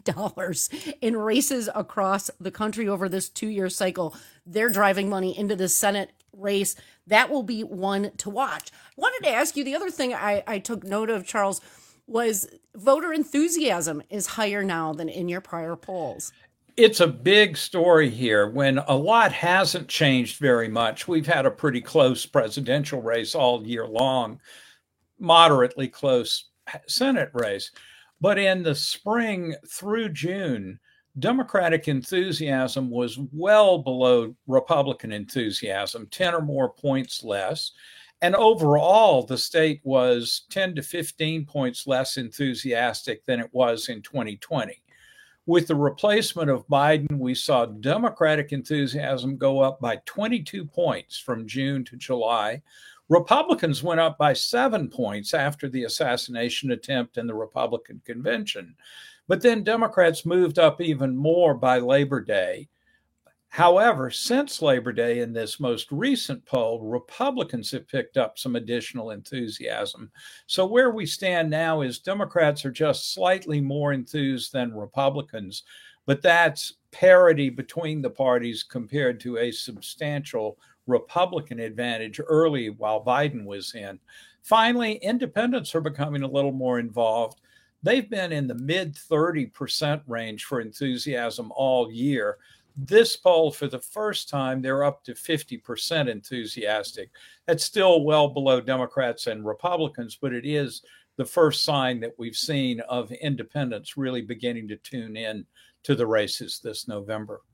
million in races across the country over this 2-year cycle. They're driving money into the Senate race. That will be one to watch. I wanted to ask you, the other thing I took note of, Charles, was voter enthusiasm is higher now than in your prior polls. It's a big story here when a lot hasn't changed very much. We've had a pretty close presidential race all year long, moderately close Senate race. But in the spring through June, Democratic enthusiasm was well below Republican enthusiasm, 10 or more points less. And overall, the state was 10 to 15 points less enthusiastic than it was in 2020. With the replacement of Biden, we saw Democratic enthusiasm go up by 22 points from June to July. Republicans went up by 7 points after the assassination attempt in the Republican convention. But then Democrats moved up even more by Labor Day. However, since Labor Day, in this most recent poll, Republicans have picked up some additional enthusiasm. So where we stand now is Democrats are just slightly more enthused than Republicans, but that's parity between the parties compared to a substantial Republican advantage early while Biden was in. Finally, independents are becoming a little more involved. They've been in the mid 30% range for enthusiasm all year. This poll, for the first time, they're up to 50% enthusiastic. That's still well below Democrats and Republicans, but it is the first sign that we've seen of independents really beginning to tune in to the races this November.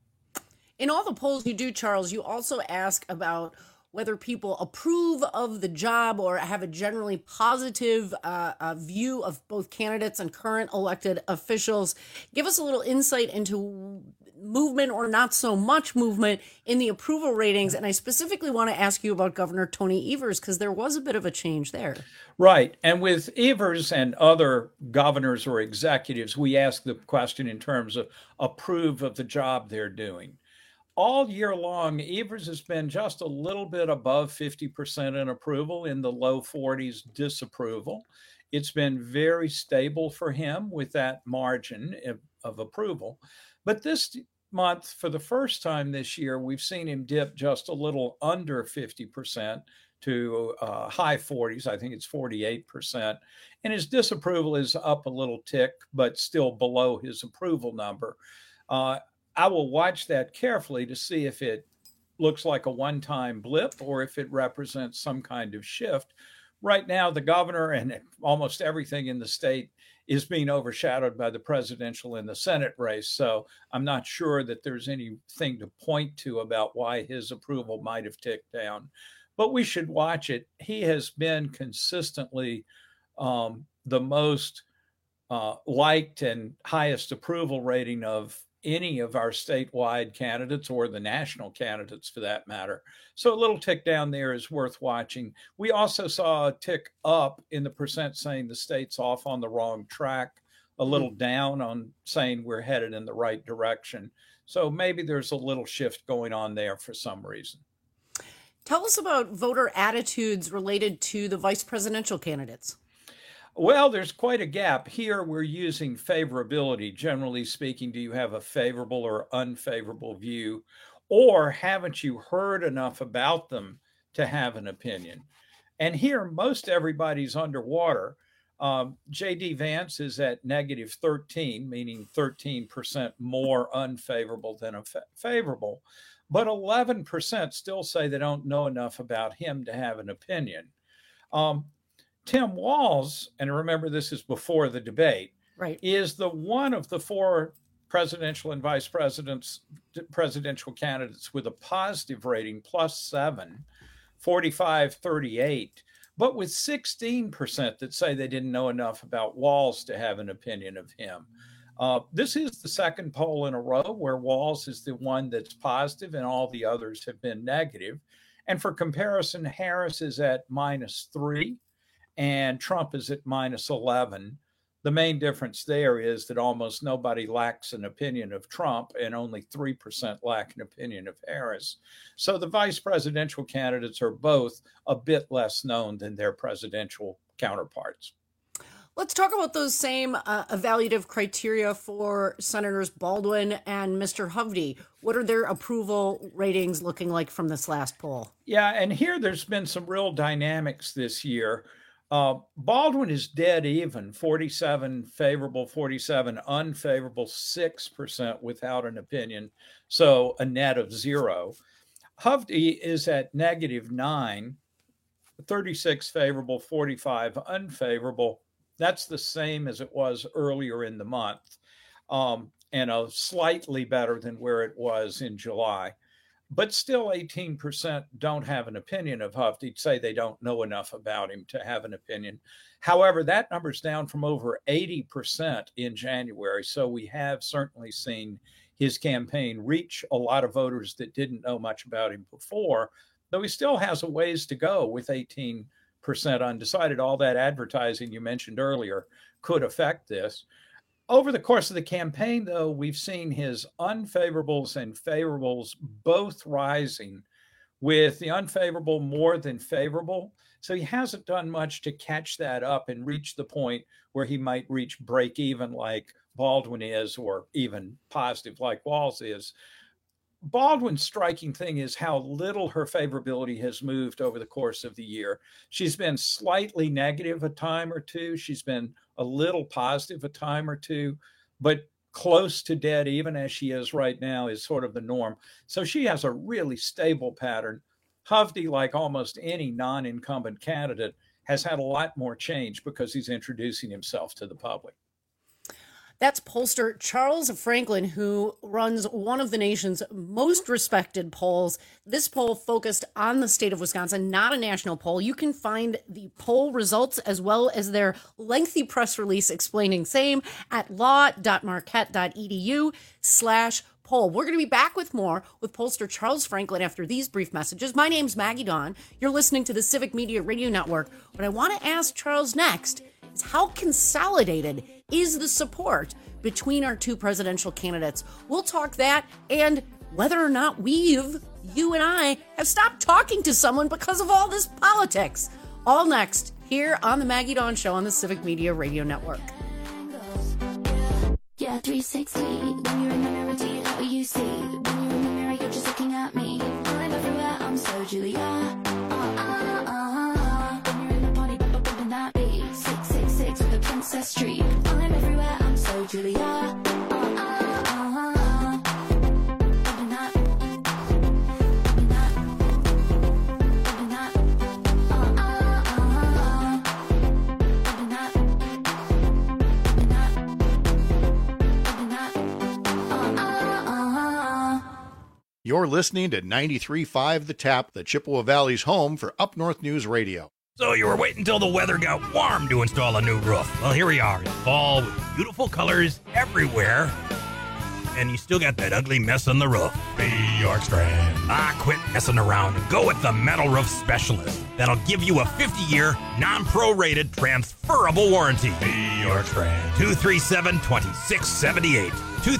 In all the polls you do, Charles, you also ask about whether people approve of the job or have a generally positive view of both candidates and current elected officials. Give us a little insight into movement or not so much movement in the approval ratings. And I specifically want to ask you about Governor Tony Evers, because there was a bit of a change there. Right. And with Evers and other governors or executives, we ask the question in terms of approve of the job they're doing. All year long, Evers has been just a little bit above 50% in approval, in the low 40s disapproval. It's been very stable for him with that margin of approval. But this month, for the first time this year, we've seen him dip just a little under 50% to high 40s. I think it's 48%. And his disapproval is up a little tick, but still below his approval number. I will watch that carefully to see if it looks like a one-time blip or if it represents some kind of shift. Right now, the governor and almost everything in the state is being overshadowed by the presidential and the Senate race. So I'm not sure that there's anything to point to about why his approval might have ticked down. But we should watch it. He has been consistently the most liked and highest approval rating of any of our statewide candidates or the national candidates for that matter. So a little tick down there is worth watching. We also saw a tick up in the percent saying the state's off on the wrong track, a little down on saying we're headed in the right direction. So maybe there's a little shift going on there for some reason. Tell us about voter attitudes related to the vice presidential candidates. Well, there's quite a gap. Here we're using favorability. Generally speaking, do you have a favorable or unfavorable view? Or haven't you heard enough about them to have an opinion? And here, most everybody's underwater. J.D. Vance is at negative 13, meaning 13% more unfavorable than favorable. But 11% still say they don't know enough about him to have an opinion. Tim Walz, and remember this is before the debate, right, is the one of the four presidential and vice presidential candidates with a positive rating, +7, 45-38, but with 16% that say they didn't know enough about Walz to have an opinion of him. This is the second poll in a row where Walz is the one that's positive and all the others have been negative. And for comparison, Harris is at -3 and Trump is at -11. The main difference there is that almost nobody lacks an opinion of Trump and only 3% lack an opinion of Harris. So the vice presidential candidates are both a bit less known than their presidential counterparts. Let's talk about those same evaluative criteria for Senators Baldwin and Mr. Hovde. What are their approval ratings looking like from this last poll? Yeah, and here there's been some real dynamics this year. Baldwin is dead even, 47 favorable, 47 unfavorable, 6% without an opinion, so a net of 0. Hovde is at -9, 36 favorable, 45 unfavorable. That's the same as it was earlier in the month, and a slightly better than where it was in July. But still 18% don't have an opinion of Hovde, say they don't know enough about him to have an opinion. However, that number's down from over 80% in January. So we have certainly seen his campaign reach a lot of voters that didn't know much about him before, though he still has a ways to go with 18% undecided. All that advertising you mentioned earlier could affect this. Over the course of the campaign, though, we've seen his unfavorables and favorables both rising, with the unfavorable more than favorable. So he hasn't done much to catch that up and reach the point where he might reach break even like Baldwin is, or even positive like Walz is. Baldwin's striking thing is how little her favorability has moved over the course of the year. She's been slightly negative a time or two. She's been a little positive a time or two, but close to dead even as she is right now is sort of the norm. So she has a really stable pattern. Hovde, like almost any non-incumbent candidate, has had a lot more change because he's introducing himself to the public. That's pollster Charles Franklin, who runs one of the nation's most respected polls. This poll focused on the state of Wisconsin, not a national poll. You can find the poll results as well as their lengthy press release explaining same at law.marquette.edu/poll. We're going to be back with more with pollster Charles Franklin after these brief messages. My name's Maggie Dawn. You're listening to the Civic Media Radio Network. What I want to ask Charles next is how consolidated is the support between our two presidential candidates. We'll talk that and whether or not you and I, have stopped talking to someone because of all this politics. All next here on the Maggie Dawn Show on the Civic Media Radio Network. Yeah, 360. When you're in the mirror, do you know what you see? When you're in the mirror, you're just looking at me. I'm everywhere, I'm so Julia. When you're in the party, bumping that beat. 666 with a princess streak. I'm everywhere, I'm so Julia. You're listening to 93.5 The Tap, the Chippewa Valley's home for Up North News Radio. So you were waiting until the weather got warm to install a new roof. Well, here we are in fall with beautiful colors everywhere. And you still got that ugly mess on the roof. Be York Strand. Quit messing around and go with the Metal Roof Specialist. That'll give you a 50-year, non-prorated, transferable warranty. Be York Strand. 237-2678.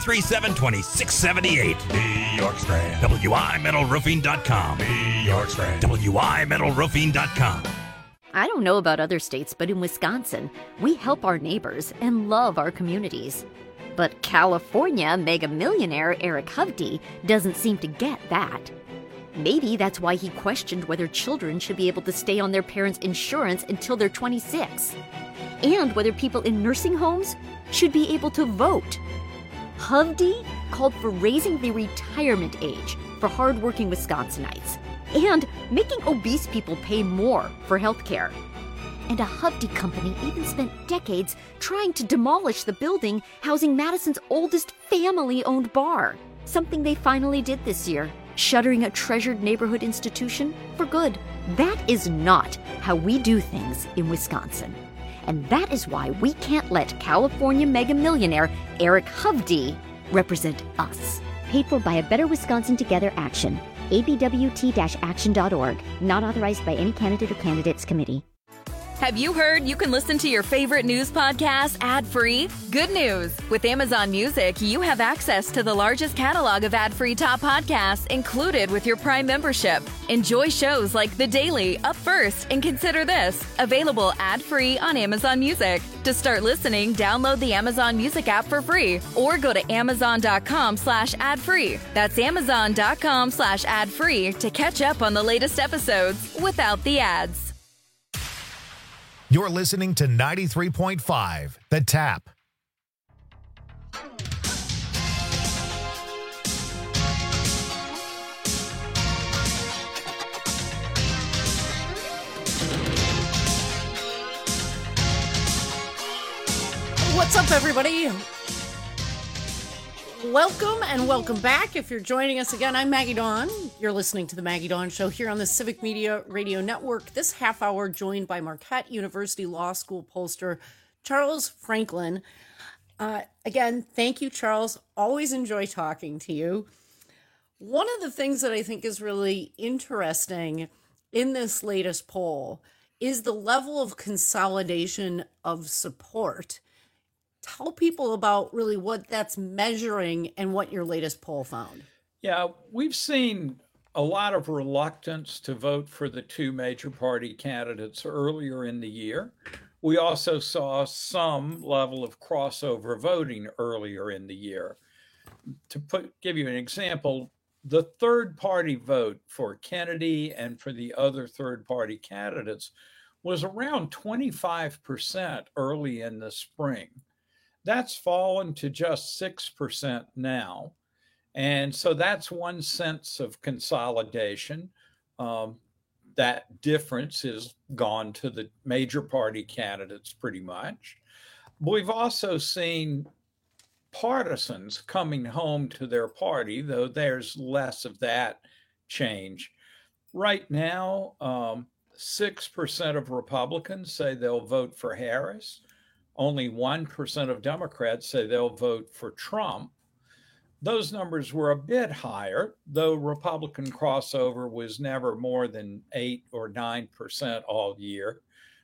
237-2678. Be York Strand. WIMetalRoofing.com. Be York Strand. WIMetalRoofing.com. I don't know about other states, but in Wisconsin, we help our neighbors and love our communities. But California mega millionaire Eric Hovde doesn't seem to get that. Maybe that's why he questioned whether children should be able to stay on their parents' insurance until they're 26, and whether people in nursing homes should be able to vote. Hovde called for raising the retirement age for hardworking Wisconsinites and making obese people pay more for health care. And a Hovde company even spent decades trying to demolish the building housing Madison's oldest family-owned bar, something they finally did this year, shuttering a treasured neighborhood institution for good. That is not how we do things in Wisconsin. And that is why we can't let California mega millionaire Eric Hovde represent us. Paid for by a Better Wisconsin Together Action. abwt-action.org. Not authorized by any candidate or candidates committee. Have you heard you can listen to your favorite news podcasts ad-free? Good news! With Amazon Music, you have access to the largest catalog of ad-free top podcasts included with your Prime membership. Enjoy shows like The Daily, Up First, and Consider This, available ad-free on Amazon Music. To start listening, download the Amazon Music app for free or go to amazon.com/ad-free. That's amazon.com/ad-free to catch up on the latest episodes without the ads. You're listening to 93.5, The Tap. What's up, everybody? Welcome and welcome back. If you're joining us again, I'm Maggie Dawn. You're listening to The Maggie Dawn Show here on the Civic Media Radio Network. This half hour joined by Marquette University Law School pollster Charles Franklin. Again, thank you, Charles. Always enjoy talking to you. One of the things that I think is really interesting in this latest poll is the level of consolidation of support. Tell people about really what that's measuring and what your latest poll found. Yeah, we've seen a lot of reluctance to vote for the two major party candidates earlier in the year. We also saw some level of crossover voting earlier in the year. To give you an example, the third party vote for Kennedy and for the other third party candidates was around 25% early in the spring. That's fallen to just 6% now. And so that's one sense of consolidation. That difference is gone to the major party candidates pretty much. But we've also seen partisans coming home to their party, though there's less of that change. Right now, 6% of Republicans say they'll vote for Harris. Only 1% of Democrats say they'll vote for Trump. Those numbers were a bit higher, though Republican crossover was never more than 8 or 9% all year.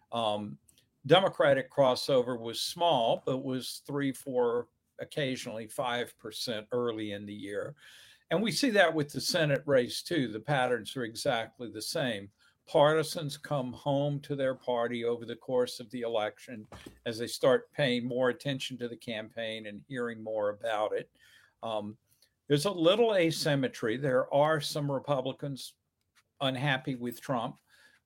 Democratic crossover was small, but was 3, 4, occasionally 5% early in the year. And we see that with the Senate race too. The patterns are exactly the same. Partisans come home to their party over the course of the election as they start paying more attention to the campaign and hearing more about it. There's a little asymmetry. There are some Republicans unhappy with Trump.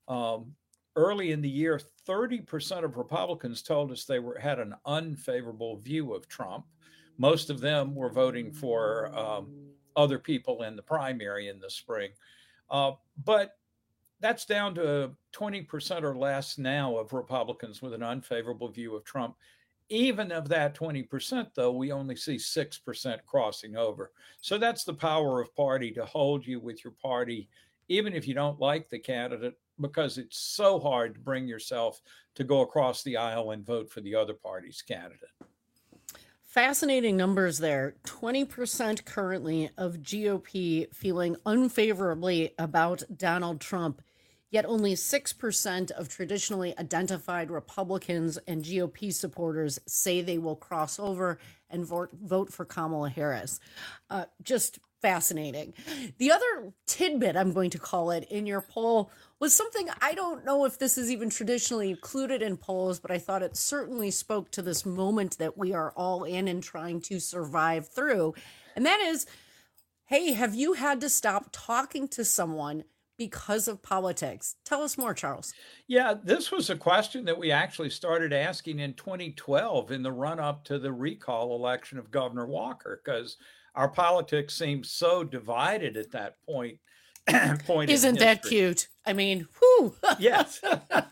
Early in the year, 30% of Republicans told us they had an unfavorable view of Trump. Most of them were voting for other people in the primary in the spring. But that's down to 20% or less now of Republicans with an unfavorable view of Trump. Even of that 20%, though, we only see 6% crossing over. So that's the power of party, to hold you with your party, even if you don't like the candidate, because it's so hard to bring yourself to go across the aisle and vote for the other party's candidate. Fascinating numbers there. 20% currently of GOP feeling unfavorably about Donald Trump, yet only 6% of traditionally identified Republicans and GOP supporters say they will cross over and vote for Kamala Harris. Just fascinating. The other tidbit, I'm going to call it, in your poll was something I don't know if this is even traditionally included in polls, but I thought it certainly spoke to this moment that we are all in and trying to survive through. And that is, hey, have you had to stop talking to someone because of politics? Tell us more, Charles. Yeah, this was a question that we actually started asking in 2012 in the run-up to the recall election of Governor Walker, because our politics seemed so divided at that point. Isn't that cute? I mean, whew. Yes.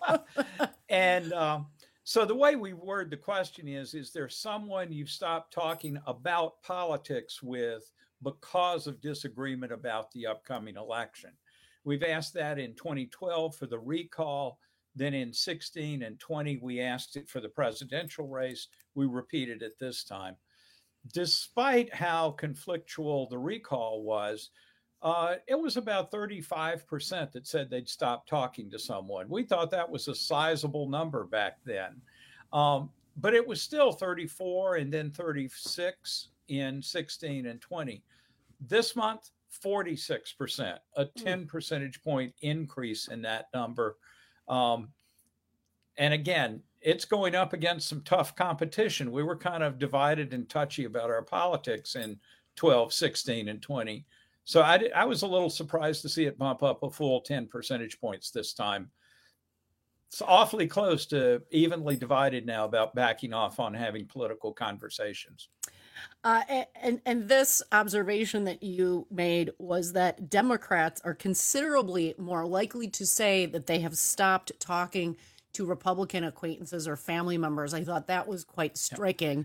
And so the way we word the question is there someone you've stopped talking about politics with because of disagreement about the upcoming election? We've asked that in 2012 for the recall. Then in 16 and 20, we asked it for the presidential race. We repeated it this time. Despite how conflictual the recall was, it was about 35% that said they'd stop talking to someone. We thought that was a sizable number back then. But it was still 34 and then 36 in 16 and 20. This month, 46%, a 10 percentage point increase in that number. And again, it's going up against some tough competition. We were kind of divided and touchy about our politics in 12, 16, and 20. So I was a little surprised to see it bump up a full 10 percentage points this time. It's awfully close to evenly divided now about backing off on having political conversations. And this observation that you made was that Democrats are considerably more likely to say that they have stopped talking to Republican acquaintances or family members. I thought that was quite striking.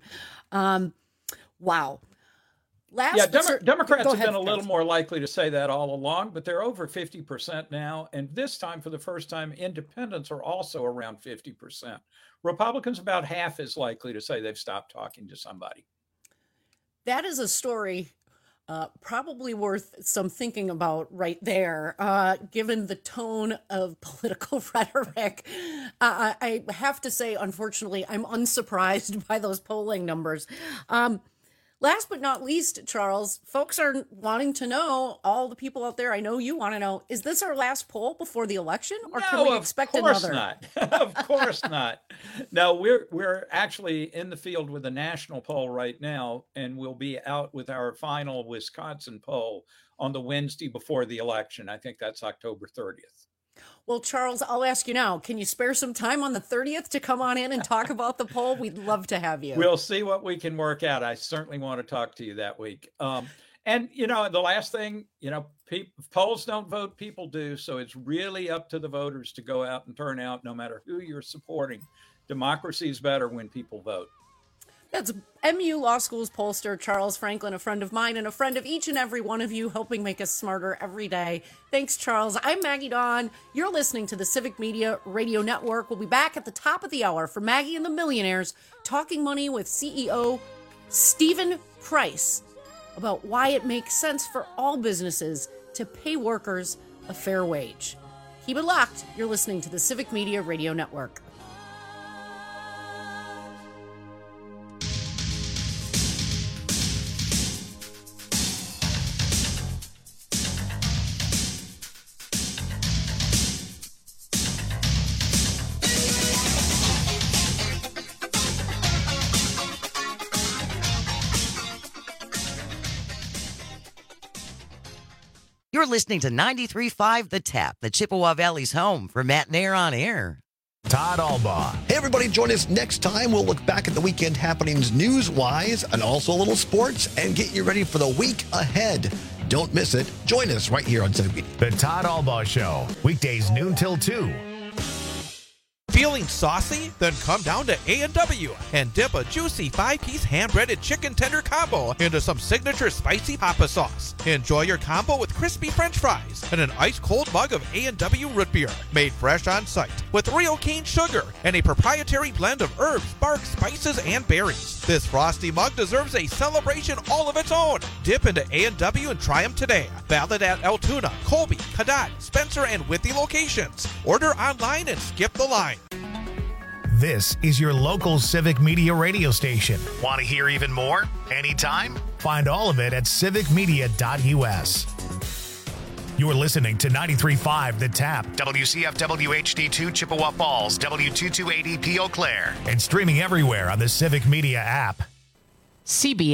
Wow. Democrats have been a little more likely to say that all along, but they're over 50% now. And this time, for the first time, independents are also around 50%. Republicans about half as likely to say they've stopped talking to somebody. That is a story probably worth some thinking about right there, given the tone of political rhetoric. I have to say, unfortunately, I'm unsurprised by those polling numbers. Last but not least, Charles, folks are wanting to know, all the people out there, I know you want to know, is this our last poll before the election, or can we expect another? Not. Of course not. No, we're actually in the field with a national poll right now, and we'll be out with our final Wisconsin poll on the Wednesday before the election. I think that's October 30th. Well, Charles, I'll ask you now, can you spare some time on the 30th to come on in and talk about the poll? We'd love to have you. We'll see what we can work out. I certainly want to talk to you that week. And, the last thing, polls don't vote, people do. So it's really up to the voters to go out and turn out no matter who you're supporting. Democracy is better when people vote. That's MU Law School's pollster, Charles Franklin, a friend of mine and a friend of each and every one of you, helping make us smarter every day. Thanks, Charles. I'm Maggie Dawn. You're listening to the Civic Media Radio Network. We'll be back at the top of the hour for Maggie and the Millionaires, talking money with CEO Stephen Price about why it makes sense for all businesses to pay workers a fair wage. Keep it locked. You're listening to the Civic Media Radio Network. You're listening to 93.5 The Tap, the Chippewa Valley's home for Matt Nair on Air. Todd Albaugh. Hey, everybody, join us next time. We'll look back at the weekend happenings news-wise and also a little sports and get you ready for the week ahead. Don't miss it. Join us right here on Civic Media. The Todd Albaugh Show, weekdays noon till 2. Feeling saucy? Then come down to A&W and dip a juicy 5-piece hand-breaded chicken tender combo into some signature spicy papa sauce. Enjoy your combo with crispy french fries and an ice-cold mug of A&W root beer, made fresh on site with real cane sugar and a proprietary blend of herbs, bark, spices, and berries. This frosty mug deserves a celebration all of its own. Dip into A&W and try them today. Valid at Altoona, Colby, Cadott, Spencer, and Withy locations. Order online and skip the line. This is your local Civic Media radio station. Want to hear even more? Anytime? Find all of it at civicmedia.us. You're listening to 93.5 The Tap, WCFW HD2 Chippewa Falls, W228EP Eau Claire, and streaming everywhere on the Civic Media app. CBS